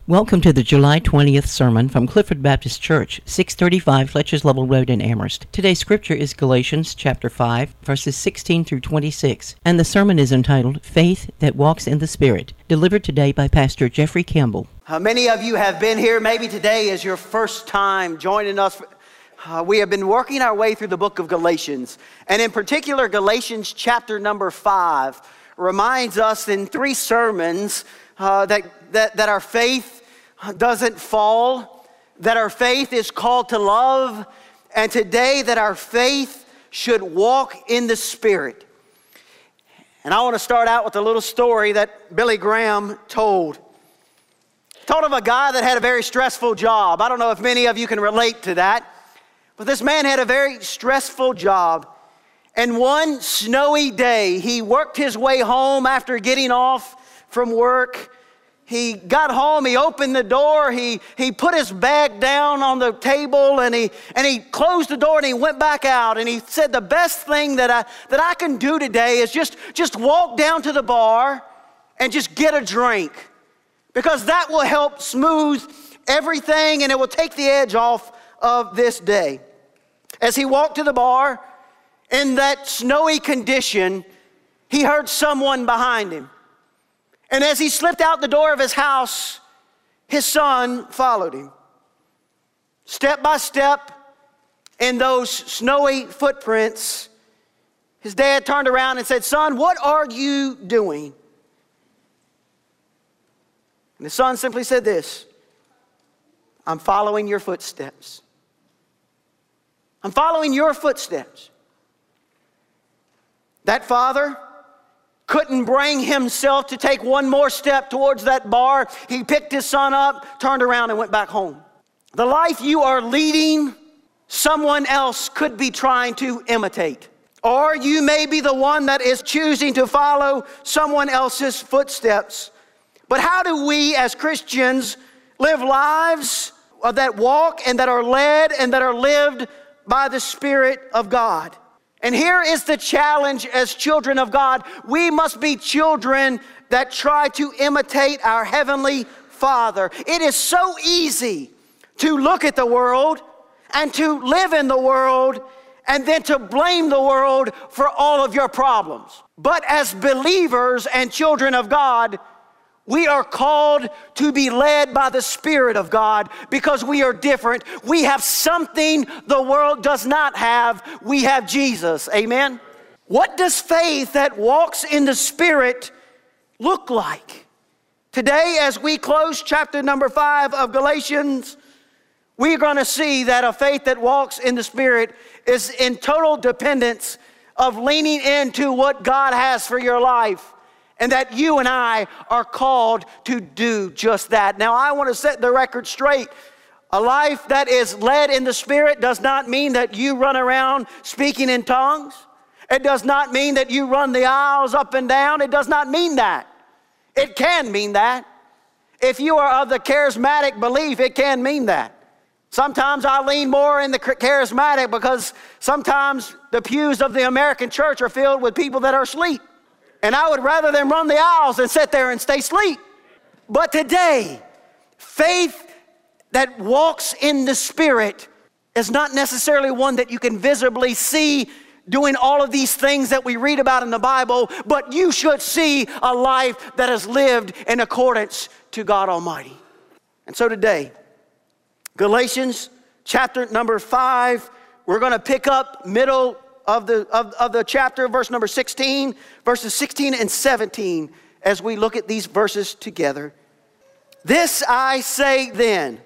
Welcome to the July 20th sermon from Clifford Baptist Church, 635 Fletcher's Level Road in Amherst. Today's scripture is Galatians chapter 5, verses 16 through 26, and the sermon is entitled, Faith That Walks in the Spirit, delivered today by Pastor Jeffrey Campbell. Many of you have been here. Maybe today is your first time joining us. We have been working our way through the book of Galatians, and in particular, Galatians chapter number 5 reminds us in 3 sermons that our faith doesn't fall, that our faith is called to love, and today that our faith should walk in the Spirit. And I want to start out with a little story that Billy Graham told. Told of a guy that had a very stressful job. I don't know if many of you can relate to that, but this man had a very stressful job. And one snowy day, he worked his way home after getting off from work. He got home, he opened the door, he put his bag down on the table, and he closed the door and he went back out, and he said, the best thing that I can do today is just walk down to the bar and just get a drink, because that will help smooth everything and it will take the edge off of this day. As he walked to the bar in that snowy condition, he heard someone behind him. And as he slipped out the door of his house, his son followed him. Step by step in those snowy footprints, his dad turned around and said, "Son, what are you doing?" And the son simply said this, "I'm following your footsteps. I'm following your footsteps." That father couldn't bring himself to take one more step towards that bar. He picked his son up, turned around, and went back home. The life you are leading, someone else could be trying to imitate. Or you may be the one that is choosing to follow someone else's footsteps. But how do we as Christians live lives that walk and that are led and that are lived by the Spirit of God? And here is the challenge as children of God. We must be children that try to imitate our Heavenly Father. It is so easy to look at the world and to live in the world and then to blame the world for all of your problems. But as believers and children of God, we are called to be led by the Spirit of God because we are different. We have something the world does not have. We have Jesus. Amen? What does faith that walks in the Spirit look like? Today, as we close chapter number 5 of Galatians, we're going to see that a faith that walks in the Spirit is in total dependence of leaning into what God has for your life. And that you and I are called to do just that. Now, I want to set the record straight. A life that is led in the Spirit does not mean that you run around speaking in tongues. It does not mean that you run the aisles up and down. It does not mean that. It can mean that. If you are of the charismatic belief, it can mean that. Sometimes I lean more in the charismatic because sometimes the pews of the American church are filled with people that are asleep. And I would rather them run the aisles than sit there and stay asleep. But today, faith that walks in the Spirit is not necessarily one that you can visibly see doing all of these things that we read about in the Bible, but you should see a life that is lived in accordance to God Almighty. And so today, Galatians chapter number 5, we're going to pick up middle of the chapter, verse number 16, verses 16 and 17, as we look at these verses together. This I say then,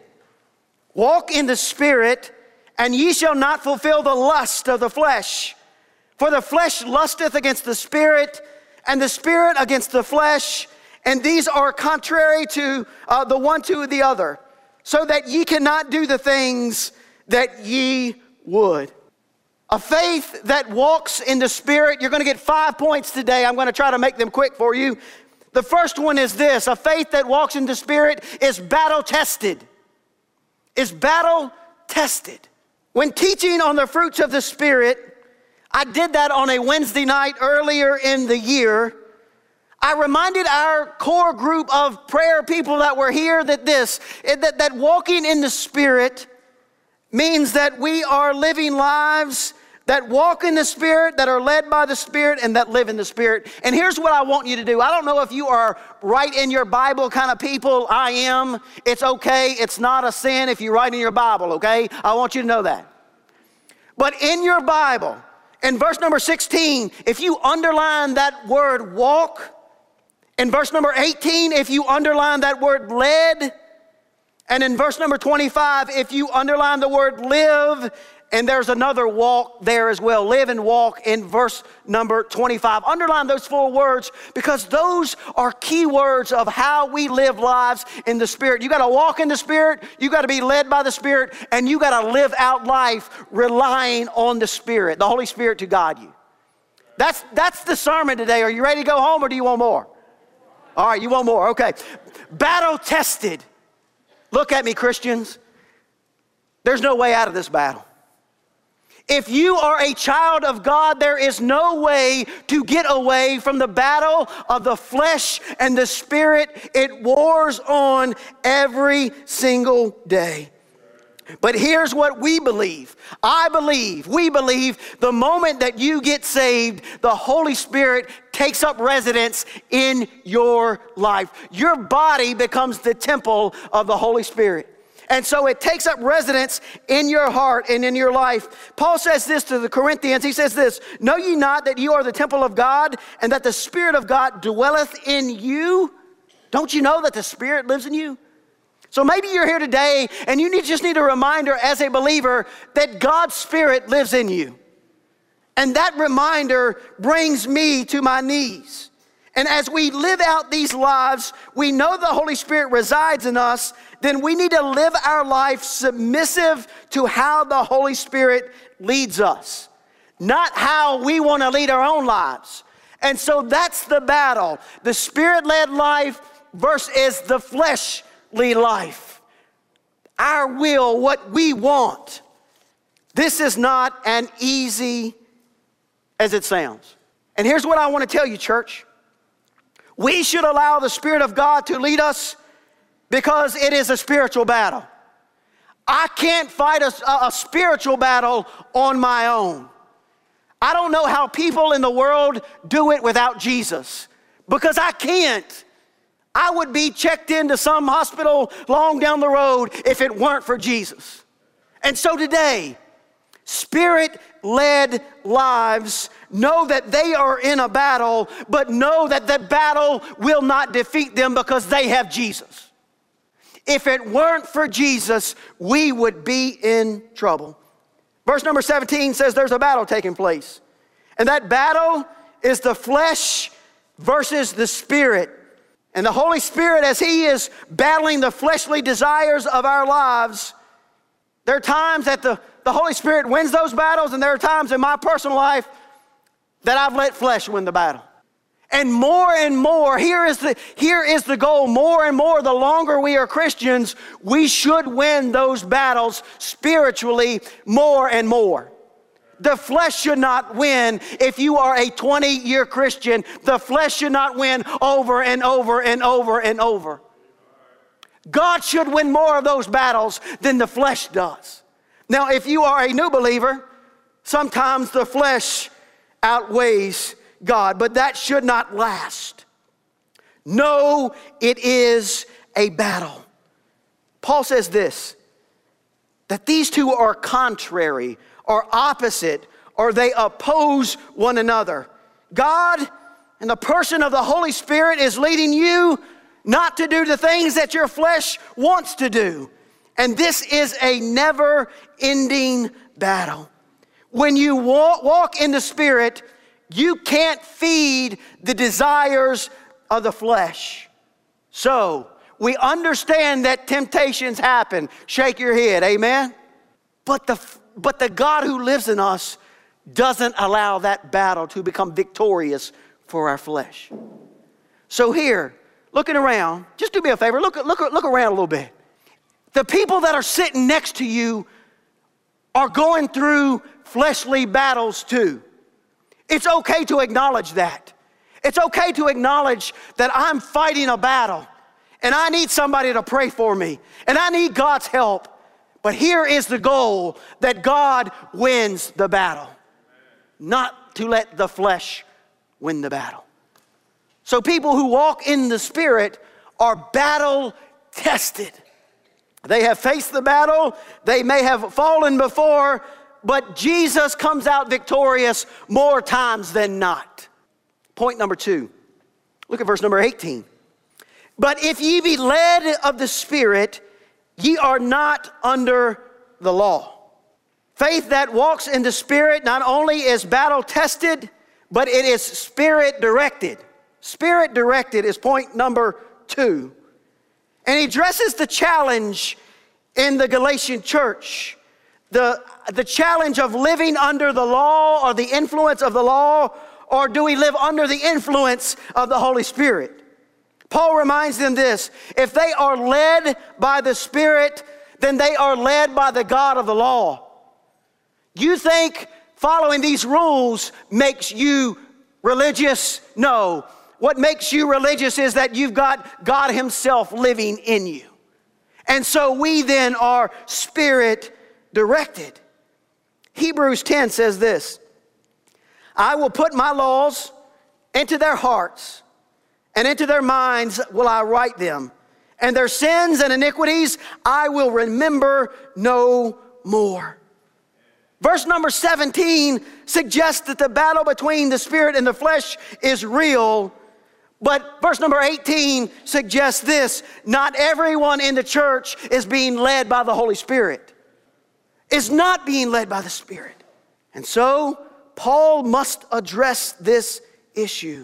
walk in the Spirit, and ye shall not fulfill the lust of the flesh. For the flesh lusteth against the Spirit, and the Spirit against the flesh, and these are contrary to the one to the other, so that ye cannot do the things that ye would. A faith that walks in the Spirit, you're going to get 5 points today. I'm going to try to make them quick for you. The first one is this: a faith that walks in the Spirit is battle tested. Is battle tested. When teaching on the fruits of the Spirit, I did that on a Wednesday night earlier in the year. I reminded our core group of prayer people that were here that walking in the Spirit means that we are living lives that walk in the Spirit, that are led by the Spirit, and that live in the Spirit. And here's what I want you to do. I don't know if you are write in your Bible kind of people. I am. It's okay. It's not a sin if you write in your Bible, okay? I want you to know that. But in your Bible, in verse number 16, if you underline that word walk, in verse number 18, if you underline that word led, and in verse number 25, if you underline the word live, and there's another walk there as well. Live and walk in verse number 25. Underline those 4 words because those are key words of how we live lives in the Spirit. You got to walk in the Spirit. You got to be led by the Spirit. And you got to live out life relying on the Spirit, the Holy Spirit to guide you. That's the sermon today. Are you ready to go home or do you want more? All right, you want more. Okay. Battle tested. Look at me, Christians. There's no way out of this battle. If you are a child of God, there is no way to get away from the battle of the flesh and the Spirit. It wars on every single day. But here's what we believe. We believe the moment that you get saved, the Holy Spirit takes up residence in your life. Your body becomes the temple of the Holy Spirit. And so it takes up residence in your heart and in your life. Paul says this to the Corinthians. He says this, know ye not that you are the temple of God and that the Spirit of God dwelleth in you? Don't you know that the Spirit lives in you? So maybe you're here today and you just need a reminder as a believer that God's Spirit lives in you. And that reminder brings me to my knees. And as we live out these lives, we know the Holy Spirit resides in us, then we need to live our life submissive to how the Holy Spirit leads us, not how we want to lead our own lives. And so that's the battle. The Spirit-led life versus the fleshly life. Our will, what we want. This is not as easy as it sounds. And here's what I want to tell you, church. We should allow the Spirit of God to lead us because it is a spiritual battle. I can't fight a spiritual battle on my own. I don't know how people in the world do it without Jesus because I can't. I would be checked into some hospital long down the road if it weren't for Jesus. And so today, Spirit-led lives know that they are in a battle, but know that the battle will not defeat them because they have Jesus. If it weren't for Jesus, we would be in trouble. Verse number 17 says there's a battle taking place. And that battle is the flesh versus the Spirit. And the Holy Spirit, as He is battling the fleshly desires of our lives, there are times that the Holy Spirit wins those battles, and there are times in my personal life that I've let flesh win the battle. And more, here is the goal. More and more, the longer we are Christians, we should win those battles spiritually more and more. The flesh should not win if you are a 20-year Christian. The flesh should not win over and over and over and over. God should win more of those battles than the flesh does. Now, if you are a new believer, sometimes the flesh outweighs God, but that should not last. No, it is a battle. Paul says this, that these two are contrary, or opposite, or they oppose one another. God and the person of the Holy Spirit is leading you not to do the things that your flesh wants to do. And this is a never-ending battle. When you walk in the Spirit, you can't feed the desires of the flesh. So, we understand that temptations happen. Shake your head, amen? But the God who lives in us doesn't allow that battle to become victorious for our flesh. So here, looking around, just do me a favor, look around a little bit. The people that are sitting next to you are going through fleshly battles too. It's okay to acknowledge that. It's okay to acknowledge that I'm fighting a battle and I need somebody to pray for me and I need God's help. But here is the goal, that God wins the battle, not to let the flesh win the battle. So people who walk in the Spirit are battle tested. They have faced the battle. They may have fallen before, but Jesus comes out victorious more times than not. Point number 2. Look at verse number 18. But if ye be led of the Spirit, ye are not under the law. Faith that walks in the Spirit not only is battle tested, but it is Spirit directed. Spirit directed is point number 2. And he addresses the challenge in the Galatian church. The challenge of living under the law or the influence of the law, or do we live under the influence of the Holy Spirit? Paul reminds them this: if they are led by the Spirit, then they are led by the God of the law. You think following these rules makes you religious? No. What makes you religious is that you've got God Himself living in you. And so we then are Spirit directed. Hebrews 10 says this: I will put my laws into their hearts, and into their minds will I write them, and their sins and iniquities I will remember no more. Verse number 17 suggests that the battle between the Spirit and the flesh is real. But verse number 18 suggests this: not everyone in the church is being led by the Holy Spirit. Is not being led by the Spirit. And so Paul must address this issue.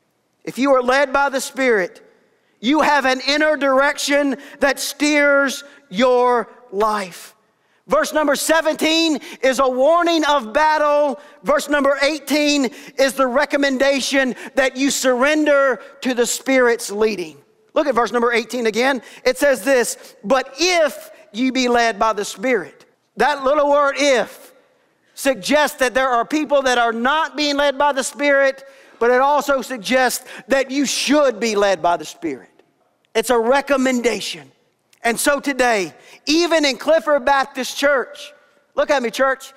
If you are led by the Spirit, you have an inner direction that steers your life. Verse number 17 is a warning of battle. Verse number 18 is the recommendation that you surrender to the Spirit's leading. Look at verse number 18 again. It says this: but if you be led by the Spirit. That little word "if" suggests that there are people that are not being led by the Spirit, but it also suggests that you should be led by the Spirit. It's a recommendation. And so today, even in Clifford Baptist Church, look at me, church,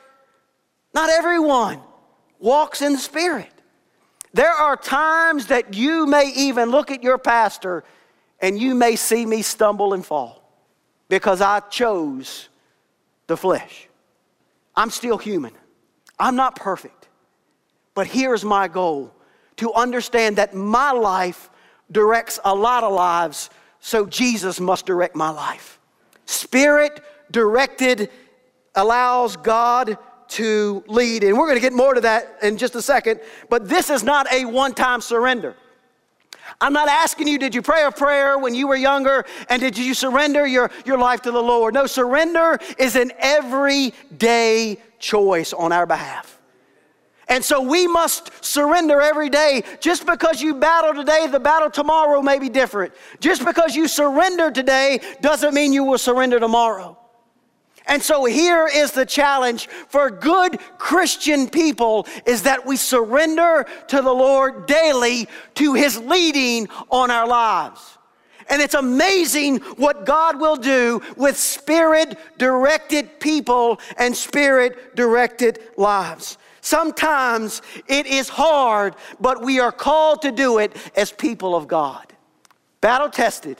not everyone walks in the Spirit. There are times that you may even look at your pastor and you may see me stumble and fall because I chose the flesh. I'm still human. I'm not perfect. But here's my goal: to understand that my life directs a lot of lives, so Jesus must direct my life. Spirit directed allows God to lead. And we're going to get more to that in just a second. But this is not a one-time surrender. I'm not asking you, did you pray a prayer when you were younger and did you surrender your life to the Lord? No, surrender is an everyday choice on our behalf. And so we must surrender every day. Just because you battle today, the battle tomorrow may be different. Just because you surrender today doesn't mean you will surrender tomorrow. And so here is the challenge for good Christian people, is that we surrender to the Lord daily, to His leading on our lives. And it's amazing what God will do with Spirit-directed people and Spirit-directed lives. Sometimes it is hard, but we are called to do it as people of God. Battle-tested,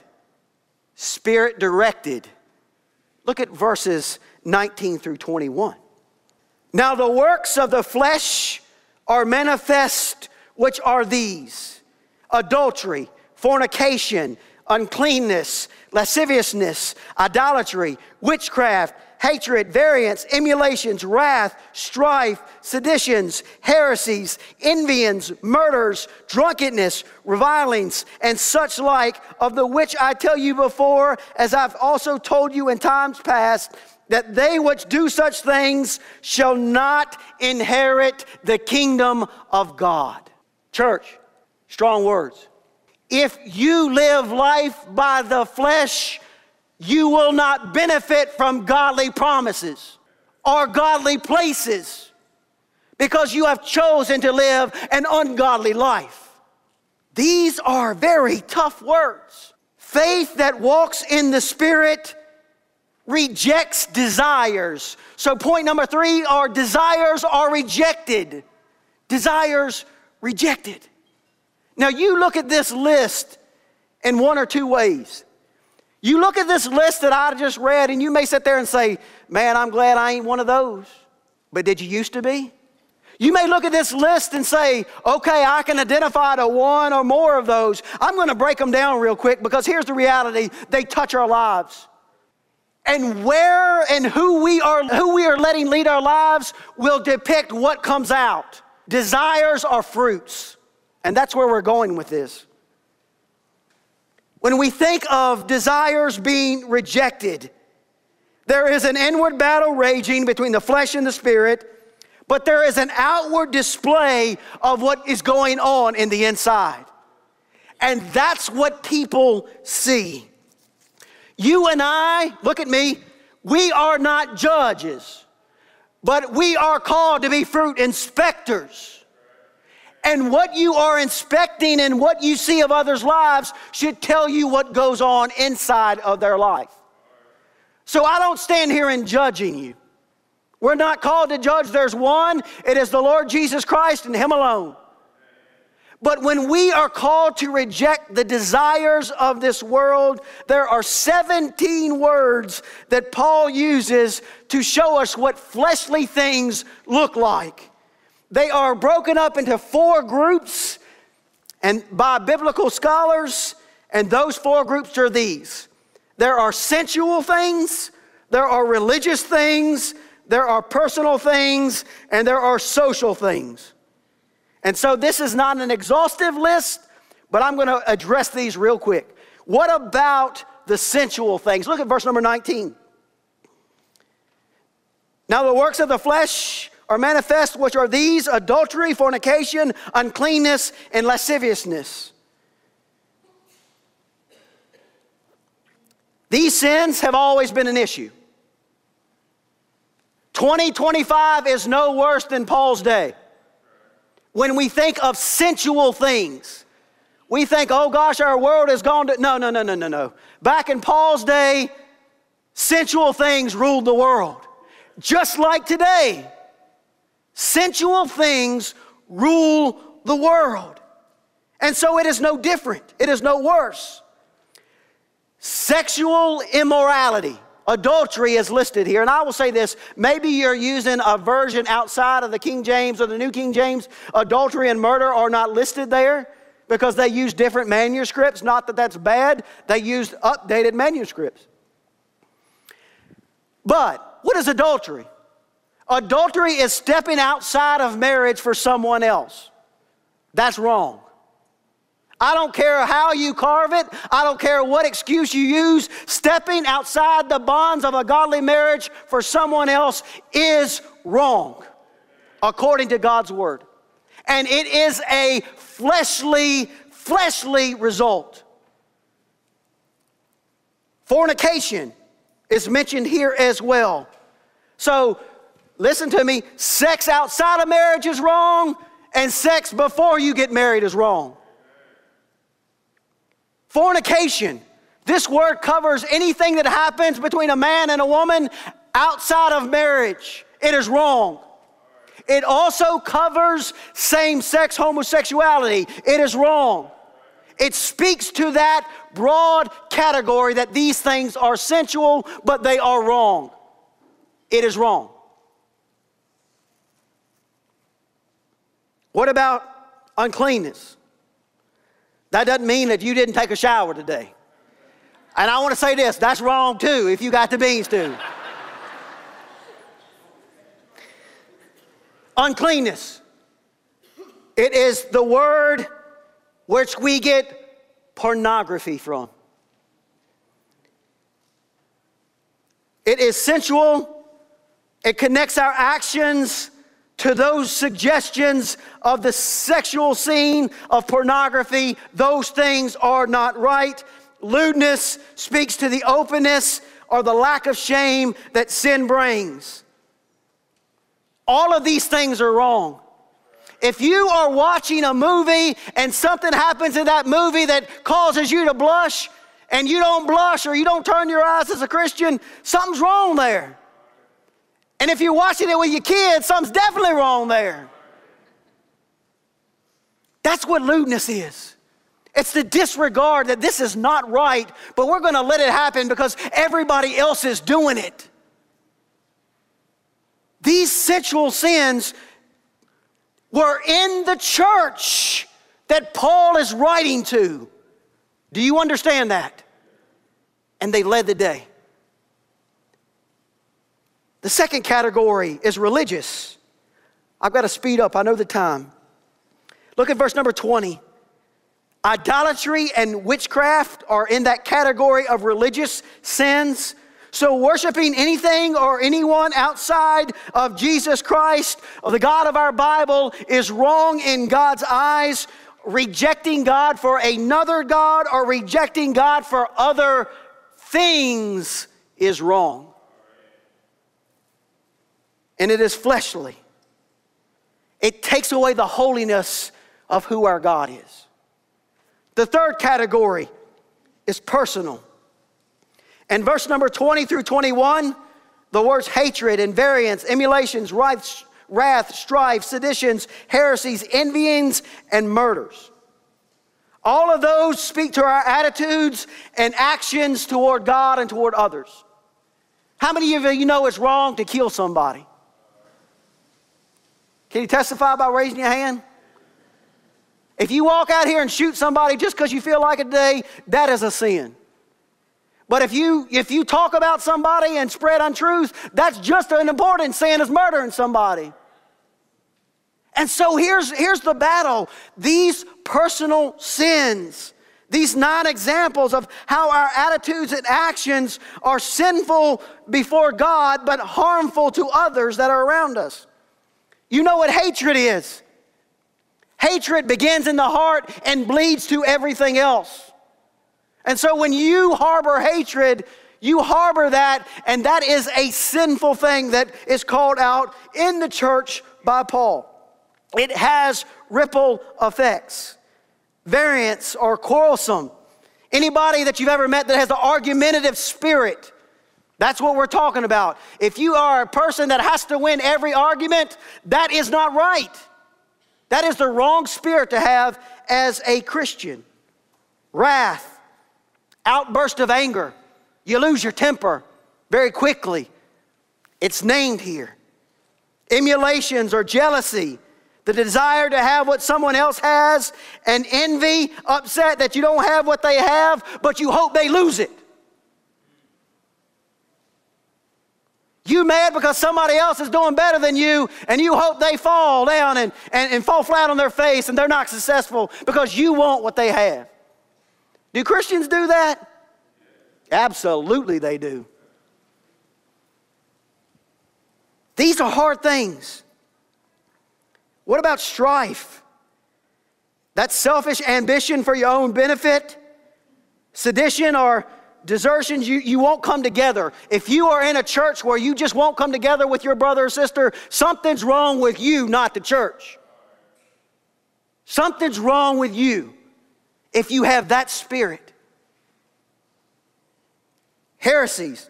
Spirit-directed. Look at verses 19 through 21. Now the works of the flesh are manifest, which are these: adultery, fornication, uncleanness, lasciviousness, idolatry, witchcraft, hatred, variance, emulations, wrath, strife, seditions, heresies, envyings, murders, drunkenness, revilings, and such like, of the which I tell you before, as I've also told you in times past, that they which do such things shall not inherit the kingdom of God. Church, strong words. If you live life by the flesh, you will not benefit from godly promises or godly places because you have chosen to live an ungodly life. These are very tough words. Faith that walks in the Spirit rejects desires. So point number 3, our desires are rejected. Desires rejected. Now you look at this list in one or two ways. You look at this list that I just read and you may sit there and say, man, I'm glad I ain't one of those. But did you used to be? You may look at this list and say, okay, I can identify to one or more of those. I'm going to break them down real quick because here's the reality. They touch our lives. And where and who we are letting lead our lives will depict what comes out. Desires are fruits. And that's where we're going with this. When we think of desires being rejected, there is an inward battle raging between the flesh and the spirit, but there is an outward display of what is going on in the inside. And that's what people see. You and I, look at me, we are not judges, but we are called to be fruit inspectors. And what you are inspecting and what you see of others' lives should tell you what goes on inside of their life. So I don't stand here in judging you. We're not called to judge. There's one. It is the Lord Jesus Christ and Him alone. But when we are called to reject the desires of this world, there are 17 words that Paul uses to show us what fleshly things look like. They are broken up into 4 groups and by biblical scholars, and those 4 groups are these. There are sensual things, there are religious things, there are personal things, and there are social things. And so this is not an exhaustive list, but I'm going to address these real quick. What about the sensual things? Look at verse number 19. Now the works of the flesh are manifest, which are these: adultery, fornication, uncleanness, and lasciviousness. These sins have always been an issue. 2025 is no worse than Paul's day. When we think of sensual things, we think, oh gosh, our world has gone to... No. Back in Paul's day, sensual things ruled the world. Just like today. Sensual things rule the world. And so it is no different. It is no worse. Sexual immorality, adultery is listed here. And I will say this, maybe you're using a version outside of the King James or the New King James. Adultery and murder are not listed there because they use different manuscripts. Not that that's bad. They used updated manuscripts. But what is adultery? Adultery is stepping outside of marriage for someone else. That's wrong. I don't care how you carve it. I don't care what excuse you use. Stepping outside the bonds of a godly marriage for someone else is wrong, according to God's word. And it is a fleshly result. Fornication is mentioned here as well. So, listen to me, sex outside of marriage is wrong, and sex before you get married is wrong. Fornication, this word covers anything that happens between a man and a woman outside of marriage. It is wrong. It also covers same-sex homosexuality. It is wrong. It speaks to that broad category that these things are sensual, but they are wrong. It is wrong. What about uncleanness? That doesn't mean that you didn't take a shower today. And I want to say this, that's wrong too, if you got the beans too. Uncleanness. It is the word which we get pornography from. It is sensual. It connects our actions to those suggestions of the sexual scene of pornography. Those things are not right. Lewdness speaks to the openness or the lack of shame that sin brings. All of these things are wrong. If you are watching a movie and something happens in that movie that causes you to blush, and you don't blush or you don't turn your eyes as a Christian, something's wrong there. And if you're watching it with your kids, something's definitely wrong there. That's what lewdness is. It's the disregard that this is not right, but we're going to let it happen because everybody else is doing it. These sensual sins were in the church that Paul is writing to. Do you understand that? And they led the day. The second category is religious. I've got to speed up. I know the time. Look at verse number 20. Idolatry and witchcraft are in that category of religious sins. So worshiping anything or anyone outside of Jesus Christ, or the God of our Bible, is wrong in God's eyes. Rejecting God for another God or rejecting God for other things is wrong. And it is fleshly. It takes away the holiness of who our God is. The third category is personal. And verse number 20 through 21, the words hatred and variance, emulations, wrath, strife, seditions, heresies, envyings, and murders. All of those speak to our attitudes and actions toward God and toward others. How many of you know it's wrong to kill somebody? Can you testify by raising your hand? If you walk out here and shoot somebody just because you feel like it today, that is a sin. But if you talk about somebody and spread untruth, that's just as important sin as murdering somebody. And so here's the battle. These personal sins, these 9 examples of how our attitudes and actions are sinful before God, but harmful to others that are around us. You know what hatred is. Hatred begins in the heart and bleeds to everything else. And so when you harbor hatred, you harbor that, and that is a sinful thing that is called out in the church by Paul. It has ripple effects. Variance or quarrelsome. Anybody that you've ever met that has an argumentative spirit, that's what we're talking about. If you are a person that has to win every argument, that is not right. That is the wrong spirit to have as a Christian. Wrath, outburst of anger. You lose your temper very quickly. It's named here. Emulations or jealousy, the desire to have what someone else has, and envy, upset that you don't have what they have, but you hope they lose it. You mad because somebody else is doing better than you, and you hope they fall down and fall flat on their face and they're not successful because you want what they have. Do Christians do that? Absolutely they do. These are hard things. What about strife? That's selfish ambition for your own benefit. Sedition or desertions, you won't come together. If you are in a church where you just won't come together with your brother or sister, something's wrong with you, not the church. Something's wrong with you if you have that spirit. Heresies.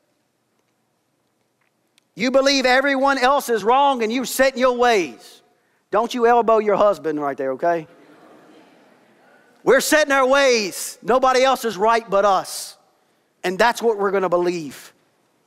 You believe everyone else is wrong and you set in your ways. Don't you elbow your husband right there, okay? We're set in our ways. Nobody else is right but us. And that's what we're going to believe.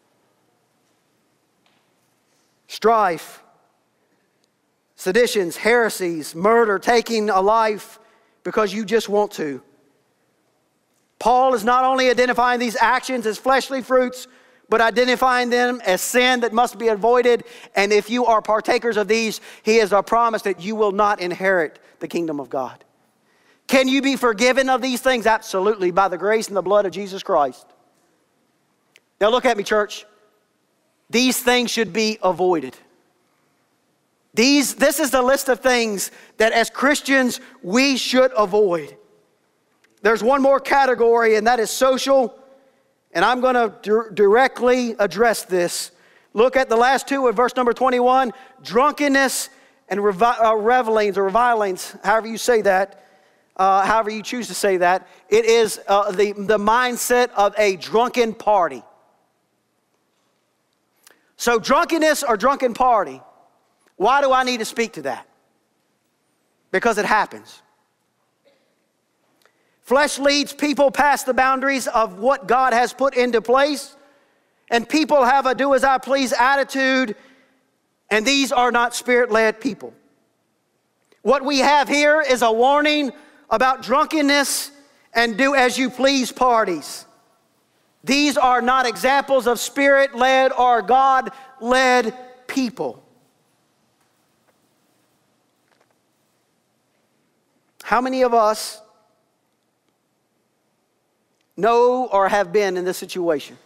Strife, seditions, heresies, murder, taking a life because you just want to. Paul is not only identifying these actions as fleshly fruits, but identifying them as sin that must be avoided. And if you are partakers of these, he has a promise that you will not inherit the kingdom of God. Can you be forgiven of these things? Absolutely, by the grace and the blood of Jesus Christ. Now look at me, church. These things should be avoided. This is the list of things that as Christians we should avoid. There's one more category, and that is social. And I'm going to directly address this. Look at the last two in verse number 21. Drunkenness and revilings or revilings, however you say that, however you choose to say that. It is the mindset of a drunken party. So drunkenness or drunken party, why do I need to speak to that? Because it happens. Flesh leads people past the boundaries of what God has put into place, and people have a do-as-I-please attitude, and these are not Spirit-led people. What we have here is a warning about drunkenness and do-as-you-please parties. These are not examples of Spirit-led or God-led people. How many of us know or have been in this situation?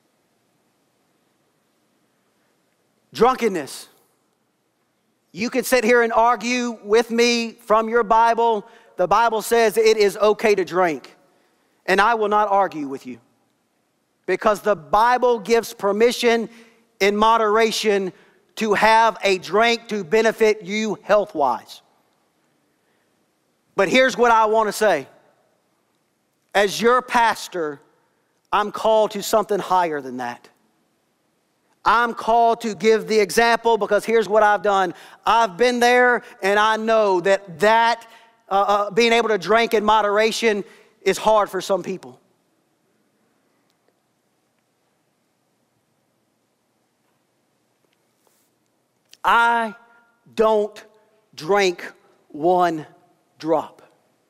Drunkenness. You could sit here and argue with me from your Bible. The Bible says it is okay to drink. And I will not argue with you. Because the Bible gives permission in moderation to have a drink to benefit you health-wise. But here's what I want to say. As your pastor, I'm called to something higher than that. I'm called to give the example because here's what I've done. I've been there and I know that being able to drink in moderation is hard for some people. I don't drink one drop.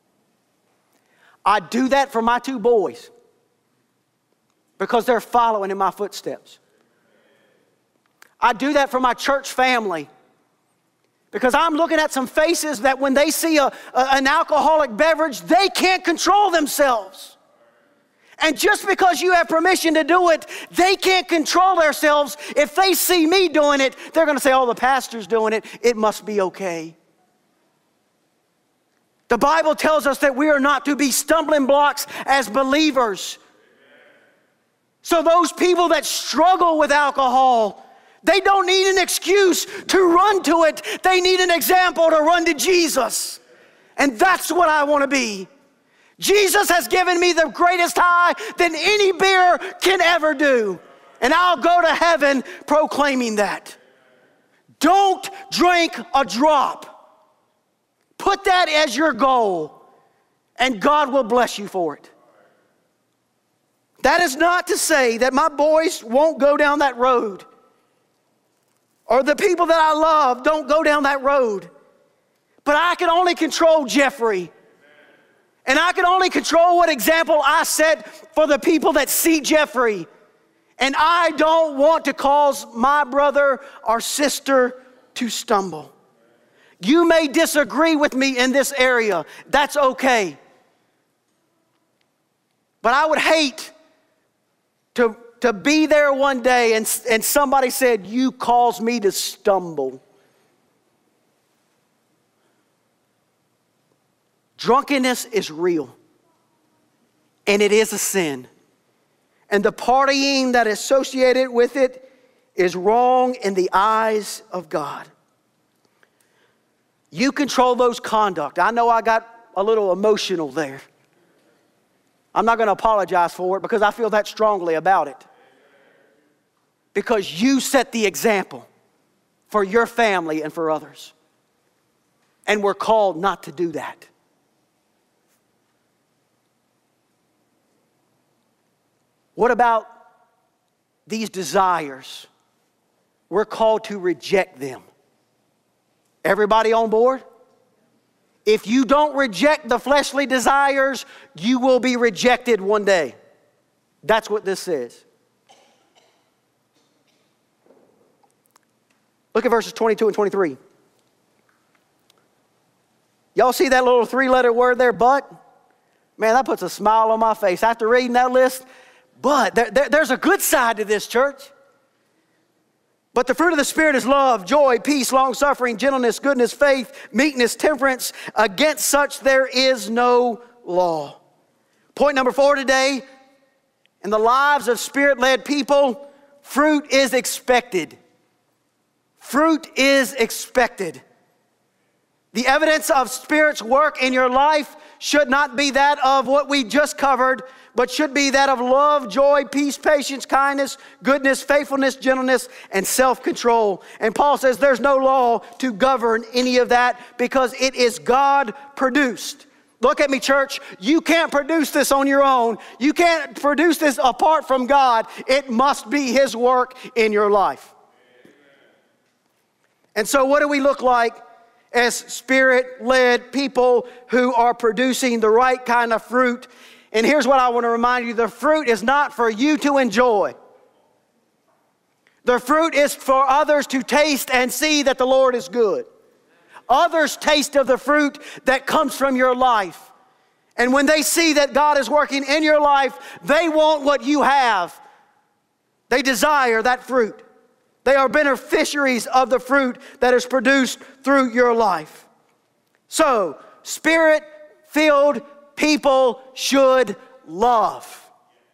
I do that for my two boys because they're following in my footsteps. I do that for my church family because I'm looking at some faces that when they see an alcoholic beverage, they can't control themselves. And just because you have permission to do it, they can't control themselves. If they see me doing it, they're going to say, oh, the pastor's doing it. It must be okay. The Bible tells us that we are not to be stumbling blocks as believers. So those people that struggle with alcohol, they don't need an excuse to run to it. They need an example to run to Jesus. And that's what I want to be. Jesus has given me the greatest high than any beer can ever do. And I'll go to heaven proclaiming that. Don't drink a drop. Put that as your goal, and God will bless you for it. That is not to say that my boys won't go down that road, or the people that I love don't go down that road. But I can only control Jeffrey. And I can only control what example I set for the people that see Jeffrey. And I don't want to cause my brother or sister to stumble. You may disagree with me in this area. That's okay. But I would hate to be there one day and somebody said, you caused me to stumble. Drunkenness is real, and it is a sin. And the partying that is associated with it is wrong in the eyes of God. You control those conduct. I know I got a little emotional there. I'm not going to apologize for it because I feel that strongly about it. Because you set the example for your family and for others. And we're called not to do that. What about these desires? We're called to reject them. Everybody on board? If you don't reject the fleshly desires, you will be rejected one day. That's what this says. Look at verses 22 and 23. Y'all see that little three-letter word there, but? Man, that puts a smile on my face. After reading that list, but there's a good side to this, church. But the fruit of the Spirit is love, joy, peace, long-suffering, gentleness, goodness, faith, meekness, temperance. Against such there is no law. Point number 4 today. In the lives of Spirit-led people, fruit is expected. Fruit is expected. The evidence of Spirit's work in your life should not be that of what we just covered, but should be that of love, joy, peace, patience, kindness, goodness, faithfulness, gentleness, and self-control. And Paul says there's no law to govern any of that because it is God produced. Look at me, church. You can't produce this on your own. You can't produce this apart from God. It must be His work in your life. And so what do we look like as Spirit-led people who are producing the right kind of fruit? And here's what I want to remind you. The fruit is not for you to enjoy. The fruit is for others to taste and see that the Lord is good. Others taste of the fruit that comes from your life. And when they see that God is working in your life, they want what you have. They desire that fruit. They are beneficiaries of the fruit that is produced through your life. So, Spirit-filled people should love.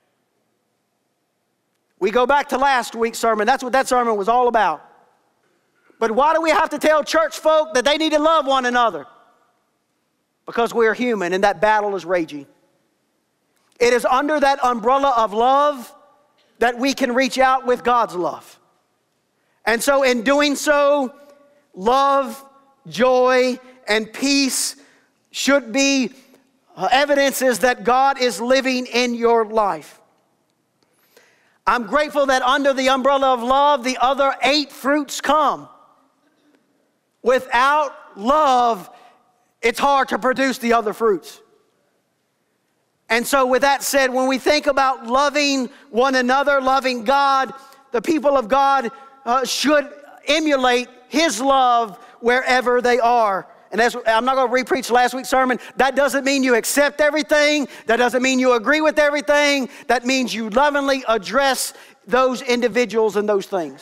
We go back to last week's sermon. That's what that sermon was all about. But why do we have to tell church folk that they need to love one another? Because we are human and that battle is raging. It is under that umbrella of love that we can reach out with God's love. And so in doing so, love, joy, and peace should be evidences that God is living in your life. I'm grateful that under the umbrella of love, the other 8 fruits come. Without love, it's hard to produce the other fruits. And so with that said, when we think about loving one another, loving God, the people of God should emulate His love wherever they are. And I'm not going to re-preach last week's sermon. That doesn't mean you accept everything. That doesn't mean you agree with everything. That means you lovingly address those individuals and those things.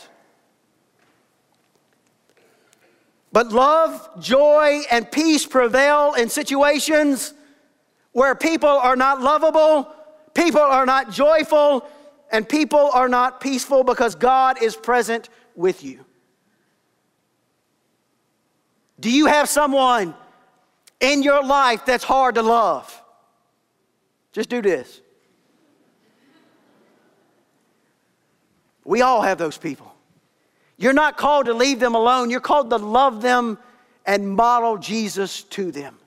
But love, joy, and peace prevail in situations where people are not lovable, people are not joyful, and people are not peaceful because God is present with you. Do you have someone in your life that's hard to love? Just do this. We all have those people. You're not called to leave them alone. You're called to love them and model Jesus to them.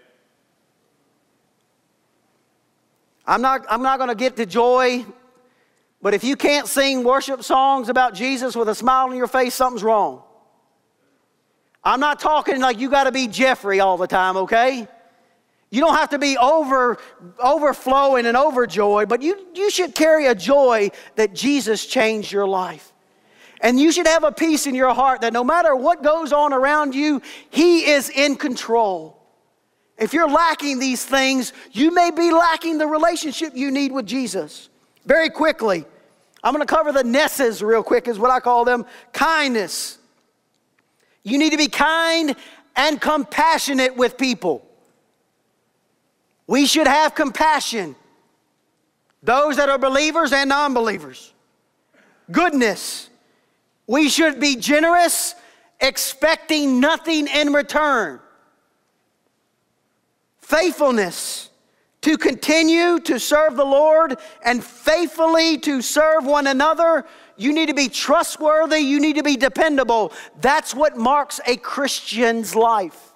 I'm not going to get to joy, but if you can't sing worship songs about Jesus with a smile on your face, something's wrong. I'm not talking like you got to be Jeffrey all the time, okay? You don't have to be overflowing and overjoyed, but you should carry a joy that Jesus changed your life. And you should have a peace in your heart that no matter what goes on around you, He is in control. If you're lacking these things, you may be lacking the relationship you need with Jesus. Very quickly, I'm going to cover the Nesses real quick, is what I call them. Kindness. You need to be kind and compassionate with people. We should have compassion. Those that are believers and non-believers. Goodness. We should be generous, expecting nothing in return. Faithfulness. To continue to serve the Lord and faithfully to serve one another. You need to be trustworthy. You need to be dependable. That's what marks a Christian's life.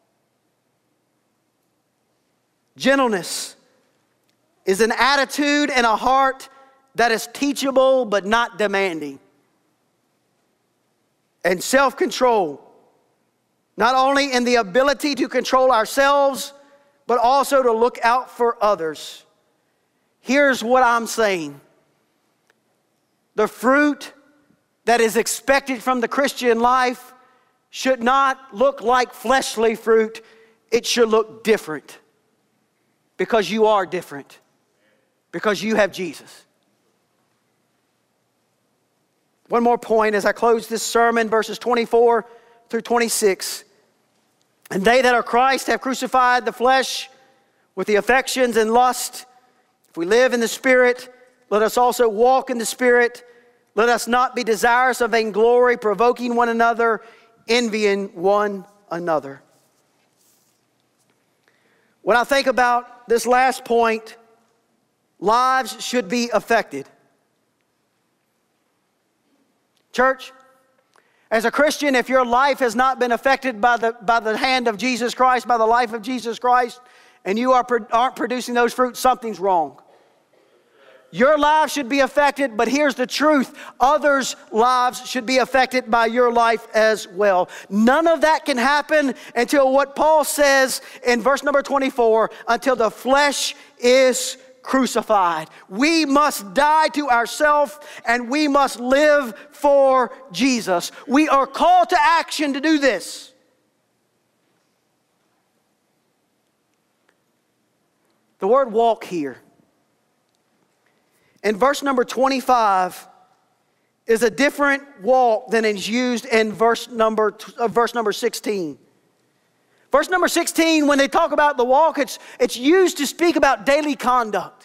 Gentleness is an attitude and a heart that is teachable but not demanding. And self-control, not only in the ability to control ourselves, but also to look out for others. Here's what I'm saying. The fruit that is expected from the Christian life should not look like fleshly fruit. It should look different. Because you are different. Because you have Jesus. One more point as I close this sermon, verses 24 through 26. And they that are Christ have crucified the flesh with the affections and lust. If we live in the Spirit, let us also walk in the Spirit. Let us not be desirous of vainglory, provoking one another, envying one another. When I think about this last point, lives should be affected. Church, as a Christian, if your life has not been affected by the hand of Jesus Christ, by the life of Jesus Christ, and you aren't producing those fruits, something's wrong. Your life should be affected, but here's the truth. Others' lives should be affected by your life as well. None of that can happen until what Paul says in verse number 24, until the flesh is crucified. We must die to ourselves and we must live for Jesus. We are called to action to do this. The word walk here in verse number 25 is a different walk than is used in verse number 16. Verse number 16, when they talk about the walk, it's used to speak about daily conduct.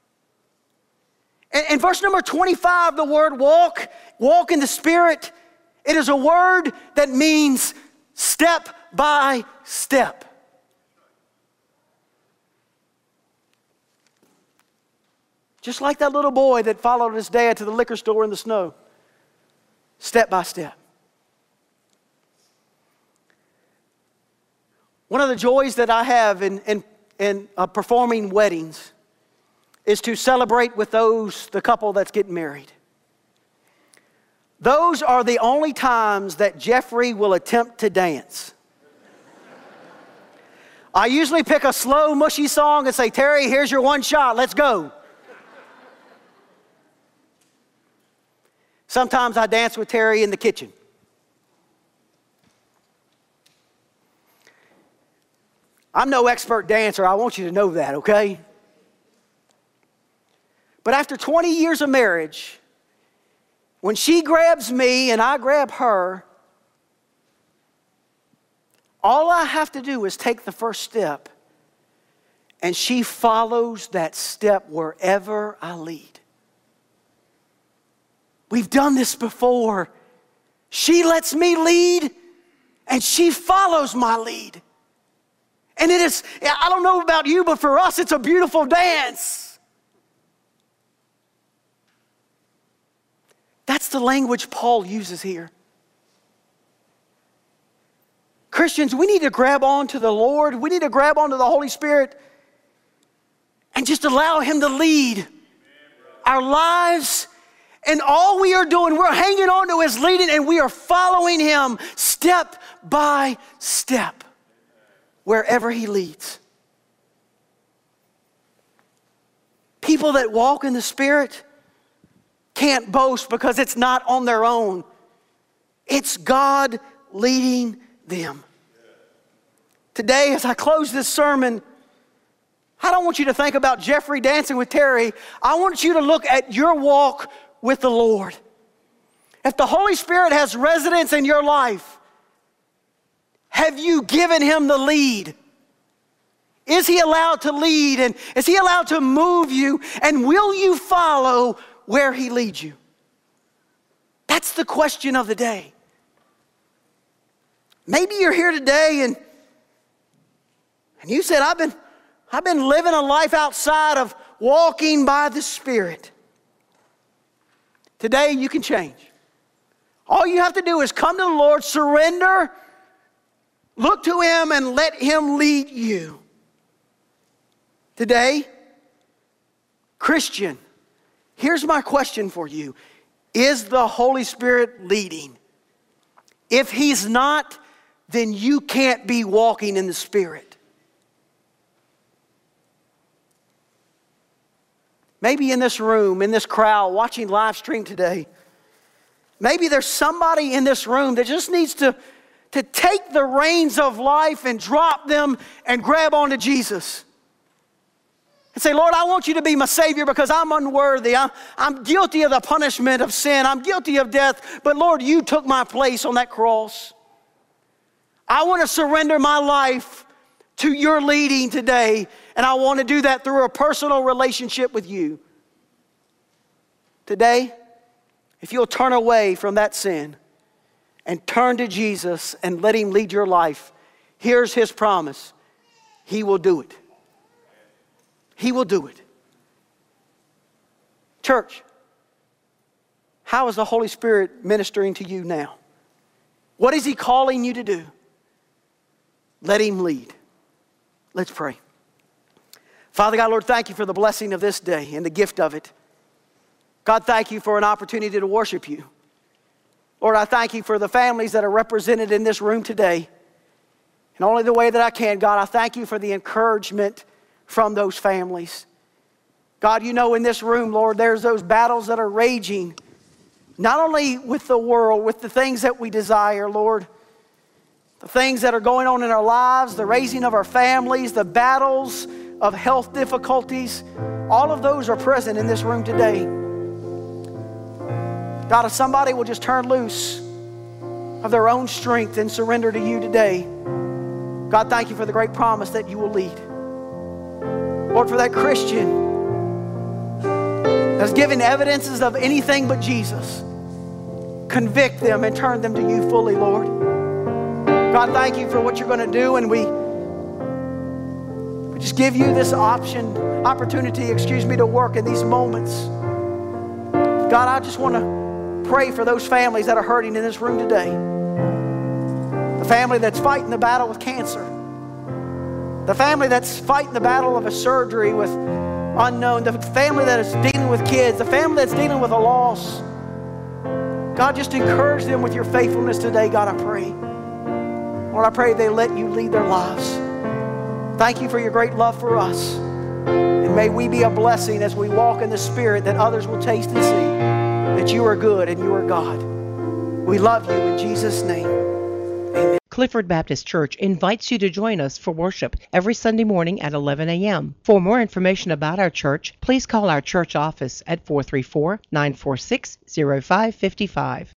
In verse number 25, the word walk in the Spirit, it is a word that means step by step. Just like that little boy that followed his dad to the liquor store in the snow. Step by step. One of the joys that I have in performing weddings is to celebrate with the couple that's getting married. Those are the only times that Jeffrey will attempt to dance. I usually pick a slow, mushy song and say, Terry, here's your one shot, let's go. Sometimes I dance with Terry in the kitchen. I'm no expert dancer, I want you to know that, okay? But after 20 years of marriage, when she grabs me and I grab her, all I have to do is take the first step, and she follows that step wherever I lead. We've done this before. She lets me lead, and she follows my lead. And it is, I don't know about you, but for us, it's a beautiful dance. That's the language Paul uses here. Christians, we need to grab on to the Lord. We need to grab onto the Holy Spirit and just allow Him to lead our lives. And all we are doing, we're hanging on to His leading, and we are following Him step by step wherever He leads. People that walk in the Spirit can't boast because it's not on their own. It's God leading them. Today, as I close this sermon, I don't want you to think about Jeffrey dancing with Terry. I want you to look at your walk with the Lord. If the Holy Spirit has residence in your life, have you given Him the lead? Is He allowed to lead, and is He allowed to move you, and will you follow where He leads you? That's the question of the day. Maybe you're here today and you said, I've been living a life outside of walking by the Spirit. Today you can change. All you have to do is come to the Lord, surrender, look to Him, and let Him lead you. Today, Christian, here's my question for you. Is the Holy Spirit leading? If He's not, then you can't be walking in the Spirit. Maybe in this room, in this crowd, watching live stream today, maybe there's somebody in this room that just needs to take the reins of life and drop them and grab onto Jesus. And say, Lord, I want you to be my Savior because I'm unworthy. I'm guilty of the punishment of sin. I'm guilty of death. But Lord, you took my place on that cross. I want to surrender my life to your leading today. And I want to do that through a personal relationship with you. Today, if you'll turn away from that sin and turn to Jesus and let Him lead your life, here's His promise. He will do it. He will do it. Church, how is the Holy Spirit ministering to you now? What is He calling you to do? Let Him lead. Let's pray. Father God, Lord, thank you for the blessing of this day and the gift of it. God, thank you for an opportunity to worship you. Lord, I thank you for the families that are represented in this room today. And only the way that I can, God, I thank you for the encouragement from those families. God, you know in this room, Lord, there's those battles that are raging, not only with the world, with the things that we desire, Lord, the things that are going on in our lives, the raising of our families, the battles of health difficulties, all of those are present in this room today. God, if somebody will just turn loose of their own strength and surrender to you today, God, thank you for the great promise that you will lead. Lord, for that Christian that's given evidences of anything but Jesus, convict them and turn them to you fully, Lord. God, thank you for what you're going to do, and we just give you this opportunity to work in these moments. God, I just want to pray for those families that are hurting in this room today. The family that's fighting the battle with cancer. The family that's fighting the battle of a surgery with unknown. The family that is dealing with kids. The family that's dealing with a loss. God, just encourage them with your faithfulness today, God, I pray. Lord, I pray they let you lead their lives. Thank you for your great love for us. And may we be a blessing as we walk in the Spirit, that others will taste and see that you are good and you are God. We love you in Jesus' name. Amen. Clifford Baptist Church invites you to join us for worship every Sunday morning at 11 a.m. For more information about our church, please call our church office at 434-946-0555.